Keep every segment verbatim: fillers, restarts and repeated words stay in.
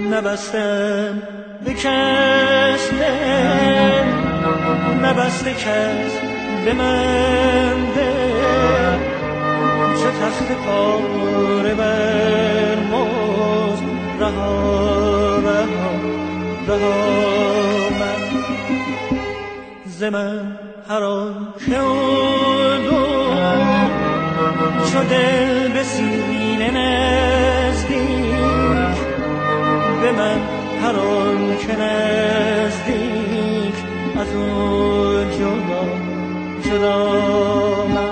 نبستم به کس دل، نبسته کس به من دل، چه تخت پاره بر مزد رها رها رها من ز من هر آن که اردم چو دل به سینه نزدیک، به من هر آن که نزدیک از اون جدا جدا من.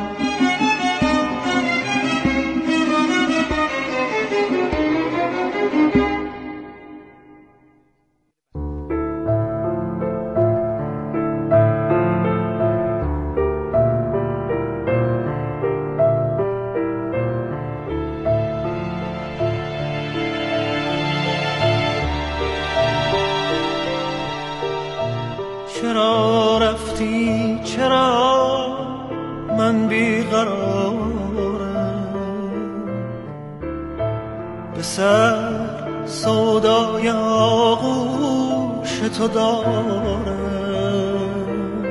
چرا رفتی چرا من بیقرارم، به سر سودای آغوش تو دارم.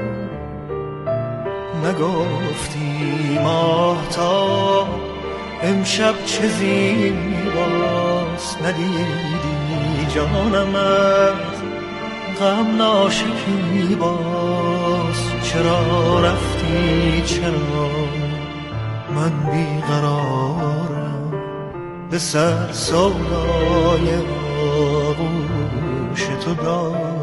نگفتی ماهتاب امشب چه زیباست، ندیدی جانم از غم ناشکیباست. چرا رفتی چرا من بیقرارم، به سر سودای آغوش تو دارم.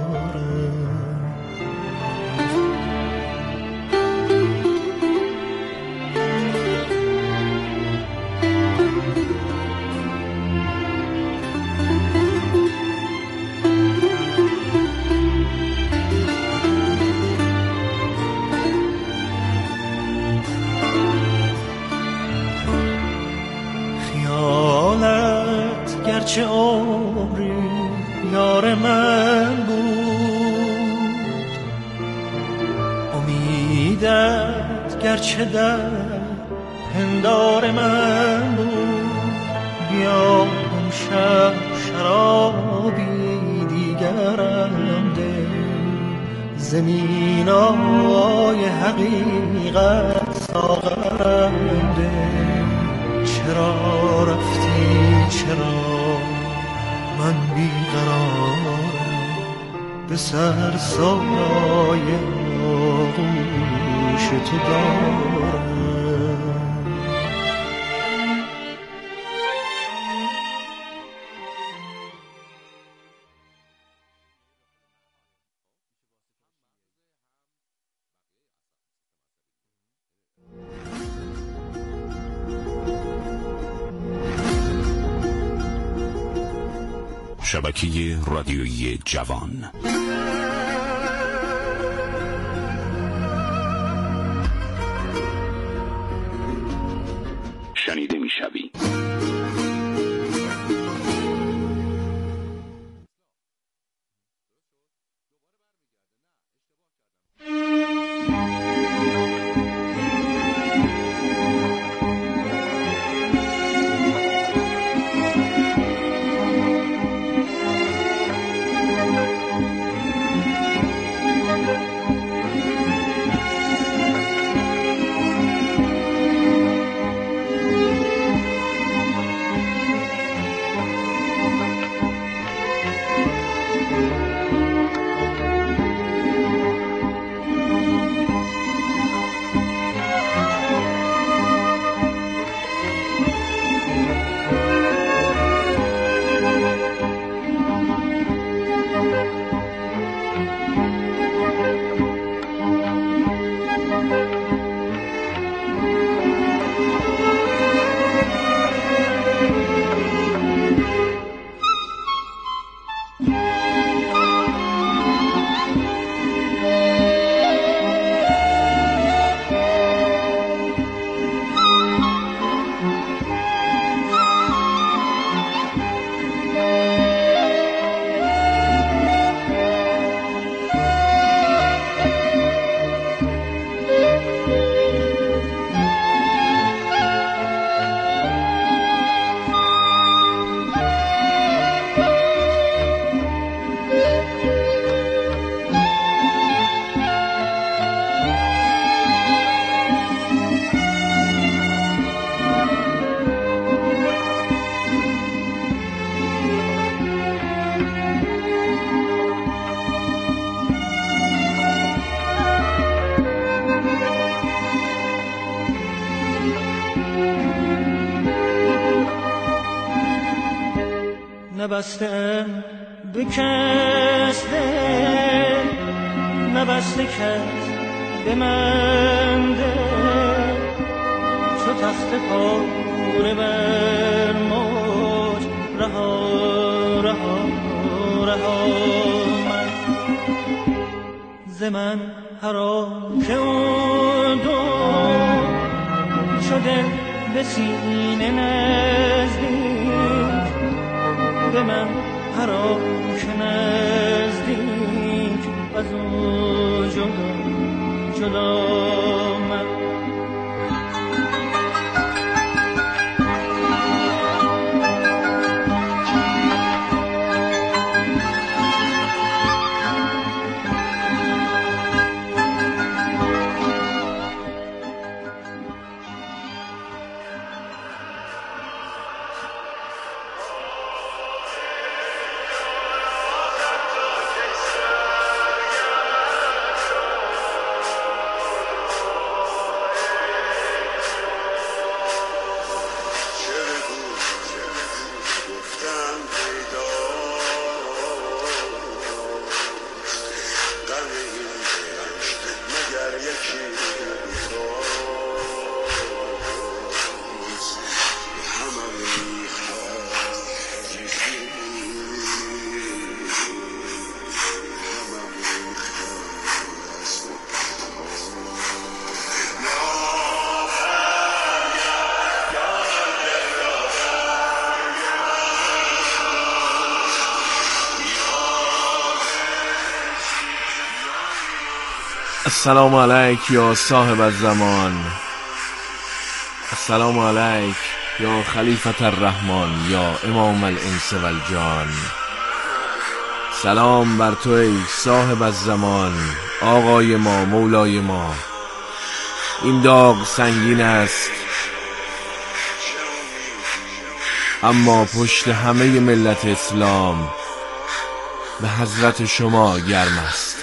گرچه عمری یار من بود، امیدت گرچه در پندار من بود. بیا امشب شرابی دیگرم ده، زمینای حقیقت ساغرم ده. چرا رفتی چرا من بیقرارم، به سر سایه آغوش تو دارم. شبکه رادیویی جوان. شنیده میشوی. نبسته به کس دل، نبسته کس به من دل، چو تخت پاره بر موج رها رها رها من ز من هرا که اون دو شده به سینه نزدیک، به من هرا که نزدیک از او جدا جدا من. السلام علیک یا صاحب الزمان، السلام علیک یا خلیفت الرحمن یا امام الانس والجان. سلام بر تو ای صاحب الزمان، آقای ما، مولای ما. این داغ سنگین است اما پشت همه ملت اسلام به حضرت شما گرم است.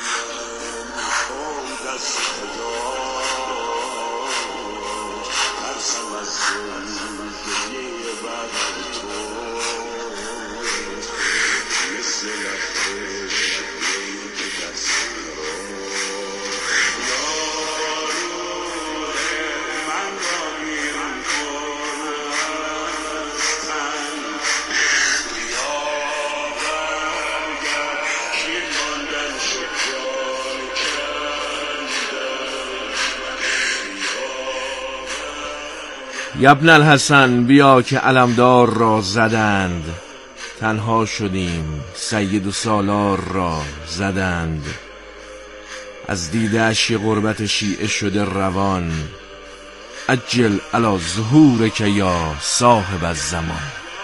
ابن الحسن بیا که علمدار را زدند، تنها شدیم سید و سالار را زدند. از دیده اشی غربت شیعه شده روان، عجل علی ظهورک یا صاحب الزمان.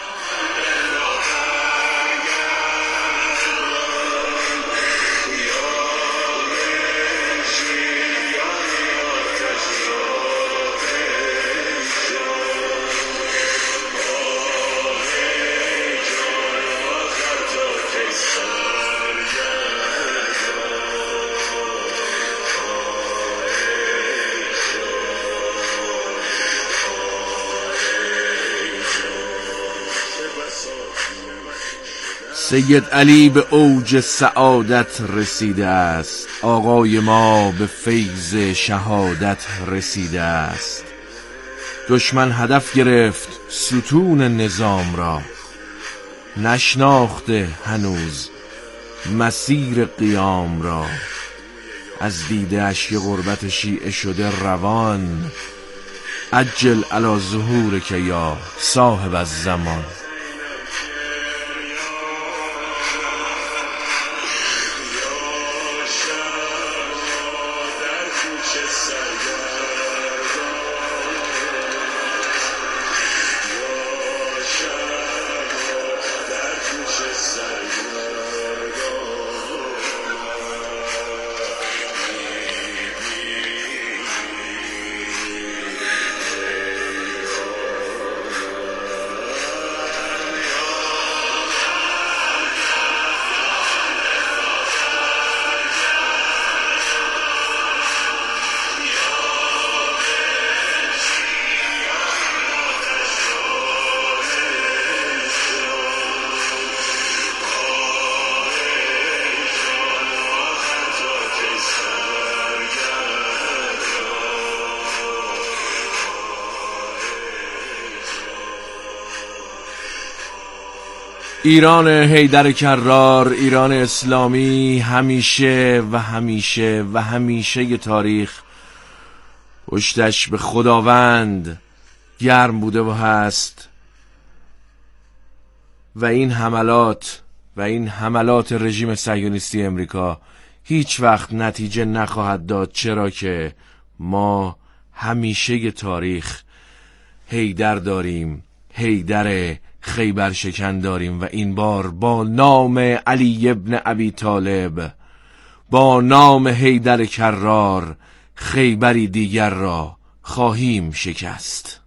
سید علی به اوج سعادت رسیده است، آقای ما به فیض شهادت رسیده است. دشمن هدف گرفت ستون نظام را، نشناخته هنوز مسیر قیام را. از دیده اشک غربت شیعه شده روان، عجل علی ظهورک یا صاحب الزمان. ایران حیدر کرار، ایران اسلامی، همیشه و همیشه و همیشه تاریخ پشتش به خداوند گرم بوده و هست و این حملات و این حملات رژیم صهیونیستی امریکا هیچ وقت نتیجه نخواهد داد، چرا که ما همیشه تاریخ حیدر داریم، حیدر خیبر شکن داریم و این بار با نام علی ابن ابی طالب، با نام حیدر کرار، خیبری دیگر را خواهیم شکست.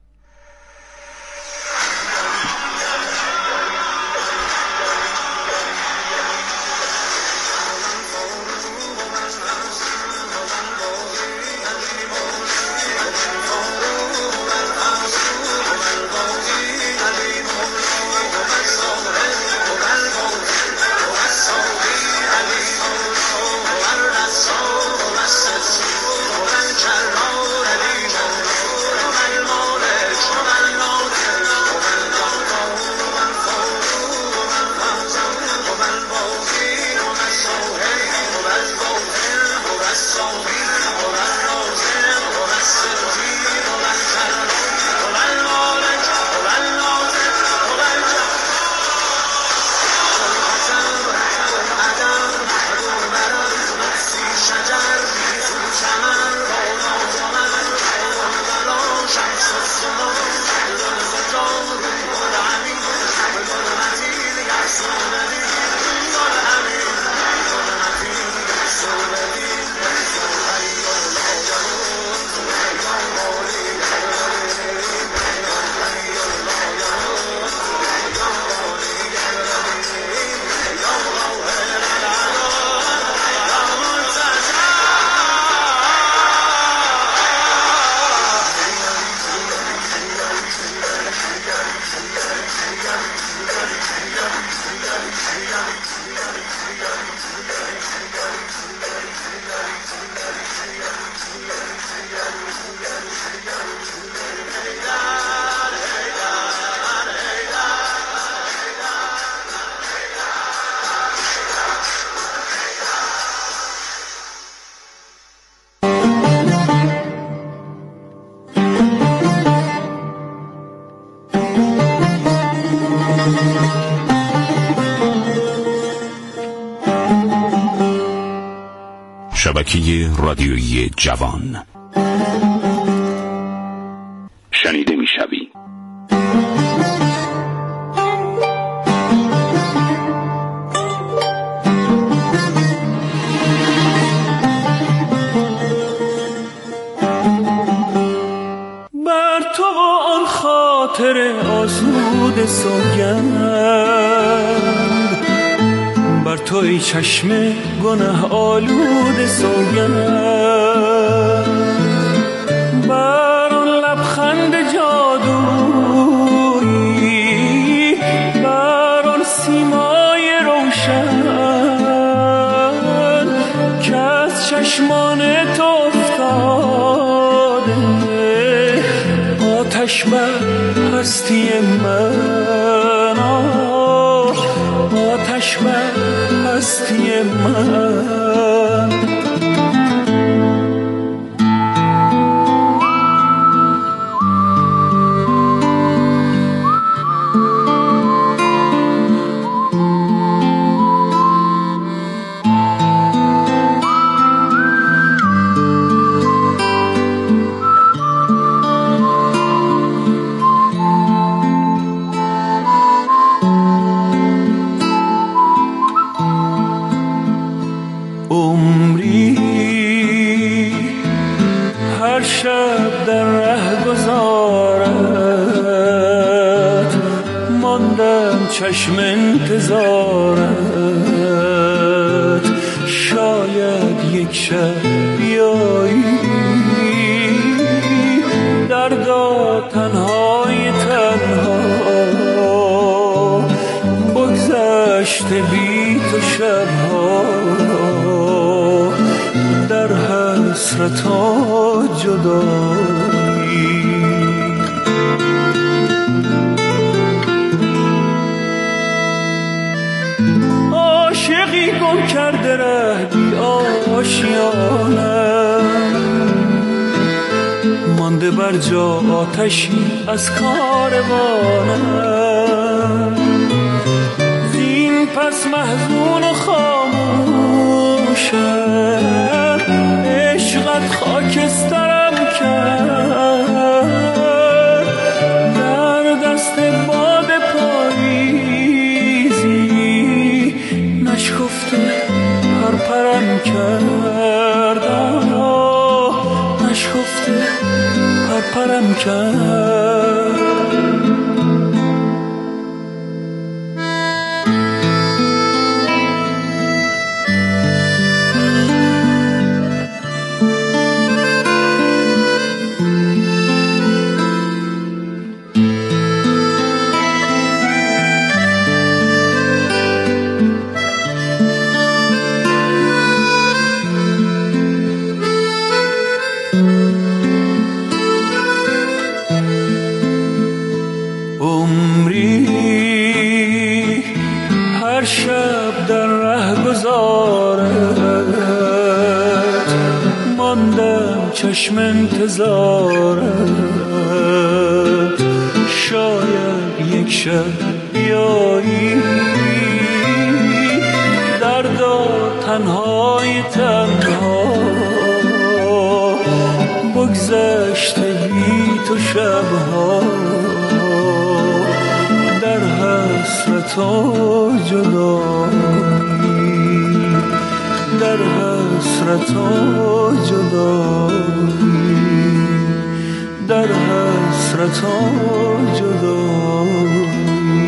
شبکه رادیویی جوان شنیده میشوی. بر تو آن خاطر آسود سوگند، بر تو ای چشم گناه آلود سوگند، بر آن لبخند جادویی، بر آن سیمای روشن که از چشمان تو افتاده، آتش بر هستی من، آتش بر هستی من. چشم انتظارت، شاید یک شب بیایی دردا تنهای تنها، بگذشته بی تو شبها در حسرت و جدایی. عاشقی گم کرده ره بی آشیانه، مانده بر جا آتشی از کاروانه. زین پس محزون و خاموشه، عشقت خاکسترم کرد، در دست باد پاییزی نشکفته پرپرم کرد، نشکفته پرپرم کرد. چشم انتظارت، شاید یک شب بیایی، دردا تنهای تنها بگذشته بی تو شبها، در حسرت و جدایی، در حسرت و جدایی، در حسرت و جدایی.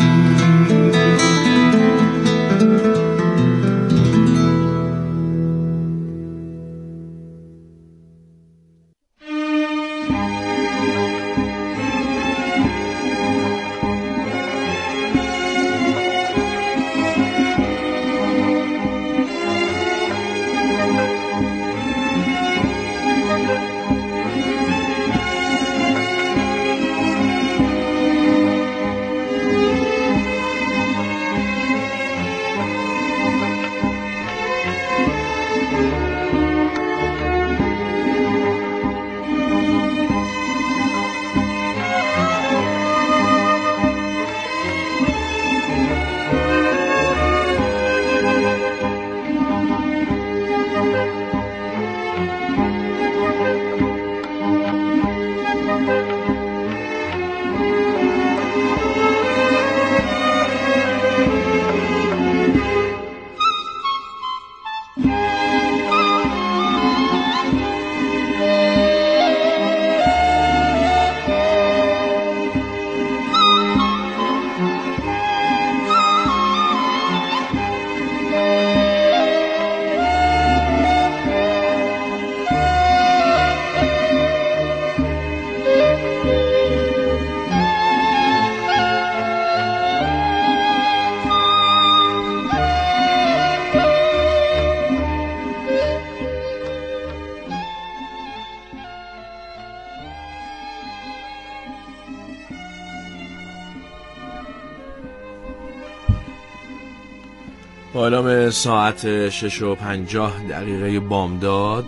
با اعلام ساعت شش و پنجاه دقیقه بامداد،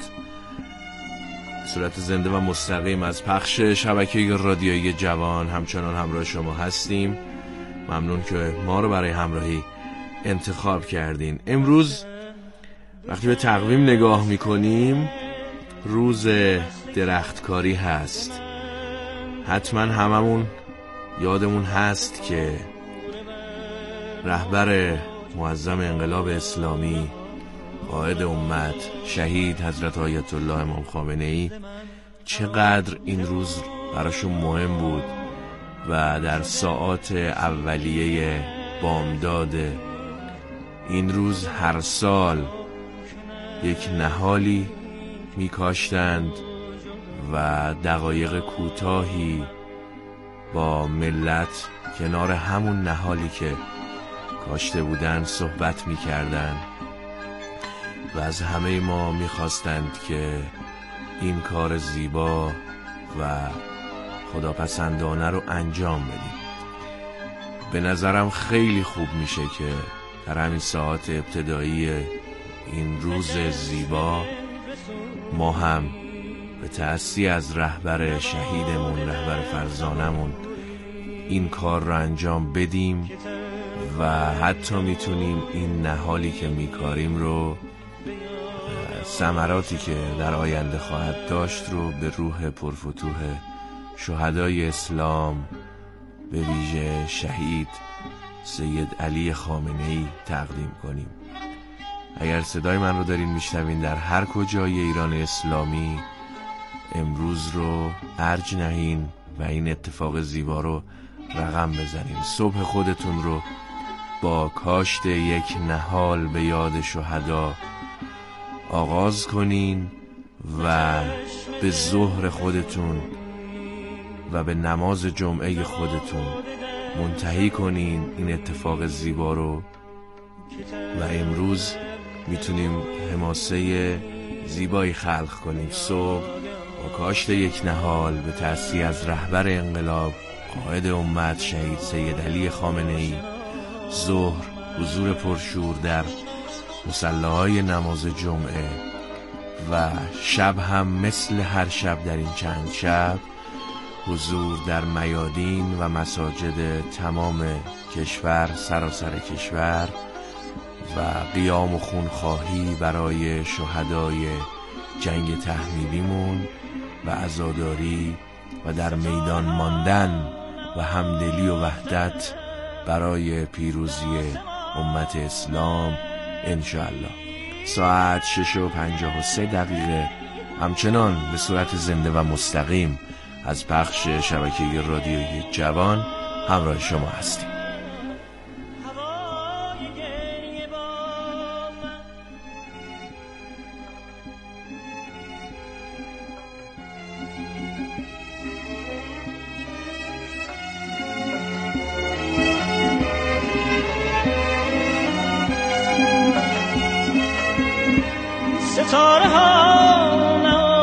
صورت زنده و مستقیم از پخش شبکه رادیویی جوان همچنان همراه شما هستیم. ممنون که ما رو برای همراهی انتخاب کردین. امروز وقتی به تقویم نگاه میکنیم روز درختکاری هست. حتما هممون یادمون هست که رهبر معظم انقلاب اسلامی، قائد امت، شهید حضرت آیت الله امام خامنه‌ای چقدر این روز براشون مهم بود و در ساعات اولیه بامداد این روز هر سال یک نهالی میکاشتند و دقایق کوتاهی با ملت کنار همون نهالی که کاشته بودن صحبت میکردن و از همه ما میخواستند که این کار زیبا و خداپسندانه رو انجام بدیم. به نظرم خیلی خوب میشه که در همین ساعات ابتدایی این روز زیبا ما هم به تأسی از رهبر شهیدمون، رهبر فرزانمون، این کار رو انجام بدیم و حتی میتونیم این نهالی که میکاریم رو، ثمراتی که در آینده خواهد داشت رو به روح پرفتوح شهدای اسلام، به ویژه شهید سید علی خامنه‌ای تقدیم کنیم. اگر صدای من رو دارین میشنوین در هر کجای ایران اسلامی، امروز رو ارج نهین و این اتفاق زیبا رو رقم بزنین. صبح خودتون رو با کاشت یک نهال به یاد شهدا آغاز کنین و به ظهر خودتون و به نماز جمعه خودتون منتهی کنین این اتفاق زیبا رو. و امروز میتونیم حماسه زیبایی خلق کنیم. صبح با کاشت یک نهال به تأسی از رهبر انقلاب، قائد امت، شهید سید علی خامنه‌ای. ظهر حضور پرشور در مصلی‌های نماز جمعه و شب هم مثل هر شب در این چند شب حضور در میادین و مساجد تمام کشور، سراسر کشور، و قیام و خونخواهی برای شهدای جنگ تحمیلیمون و عزاداری و در میدان ماندن و همدلی و وحدت برای پیروزی امت اسلام انشاءالله. ساعت شش و پنجاه و سه دقیقه همچنان به صورت زنده و مستقیم از پخش شبکه رادیویی جوان همراه شما هستیم. ستاره ها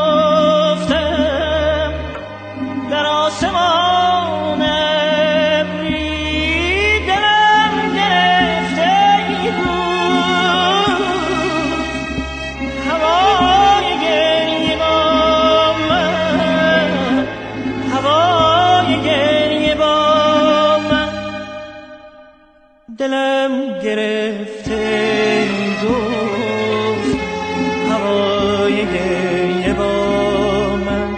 نهفتم در آسمان ابری، دلم گرفته بود هوای گریه با من، هوای گریه با من، دلم گرفته دوست هوای گریه با من.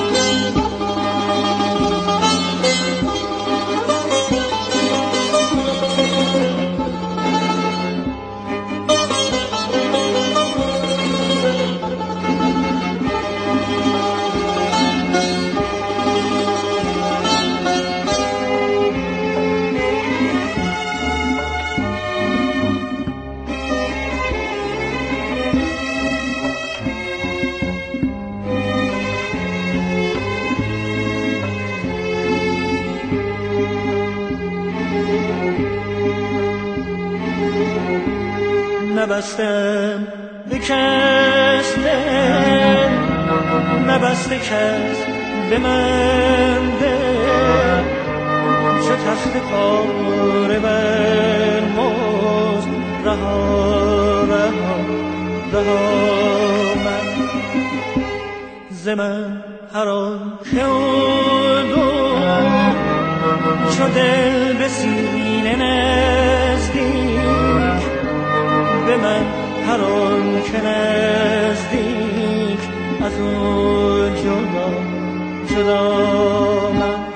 نبستم به کس دل، نبسته کس به من دل، چو تخت پاره بر مزد رها رها رها من. ز من هر آن که اردم چو دل به سینه نزدیک، به من هر آن که نزدیک از او جدا جدا من.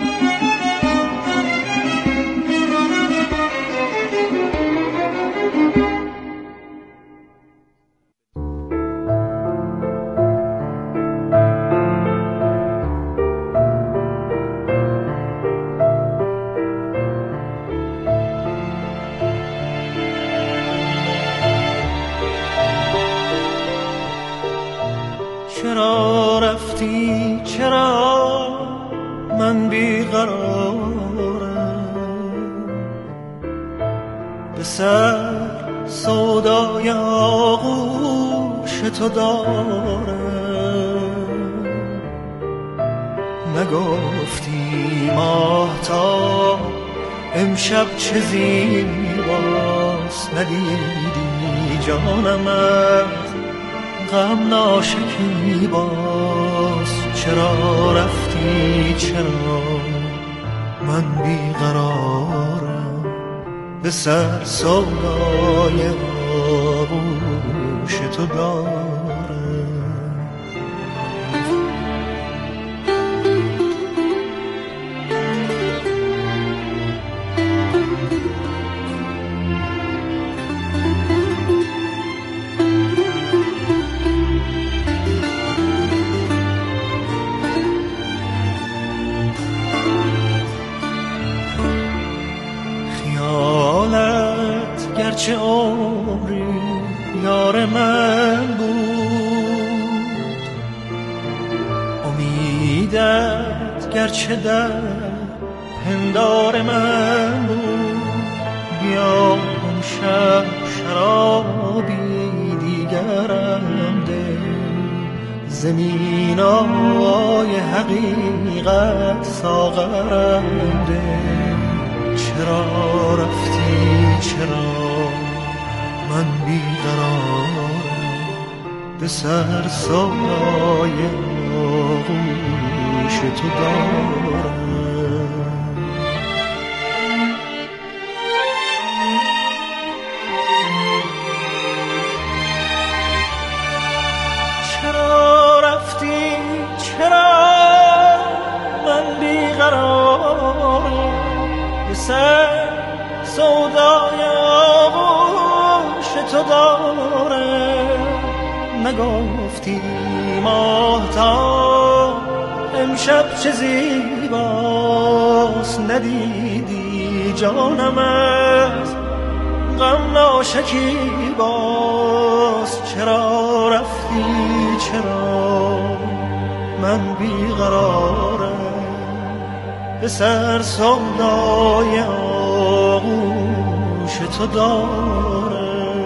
چرا رفتی چرا من بیقرارم، به سر سودای آغوش تو دارم. نگفتی ماهتاب امشب چه زیبا، باز ندیدی جانمت، غم ناشکی باز چرا رفتی، چرا من بیقرارم به سر سودای آغوش تو دارم. گرچه عمری یار من بود، امیدت گرچه در پندار من بود، بیا امشب شرابی دیگرم ده، زمینای حقیقت ساغرم ده. چرا رفتی، چرا من بیقرارم به سر سایه آغوش تو دارم. چرا رفتی، چرا من بیقرارم به سر سودای آغوش تو دارم. نگفتی ماهتاب امشب چه زیباست، ندیدی جانمت، غم ناشکی باز چرا رفتی، چرا من بیقرارم به سر سودای آغوش تو دارم.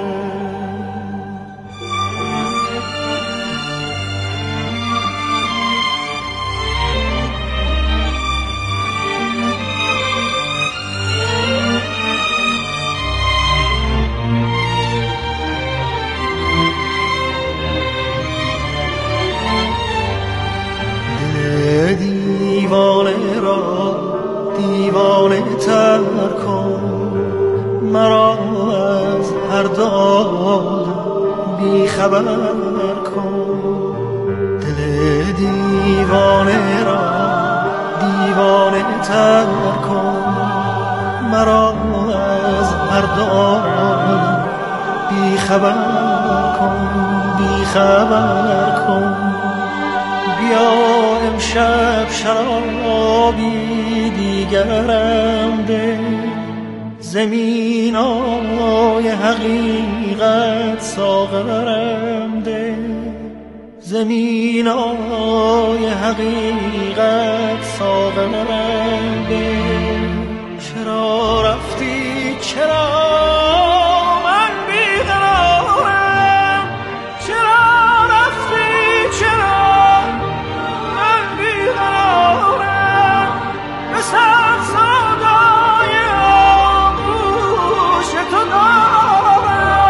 دل دیوانه را دیوانه تر کن، مرا از هر داد بی خبر کن. دل دیوانه را دیوانه تر کن، مرا از هر داد بی خبر کن، بی خبر کن. بیا امشب شرابی دیگرم ده، زمینای حقیقت ساغرم ده، زمینای حقیقت ساغرم ده. چرا رفتی، چرا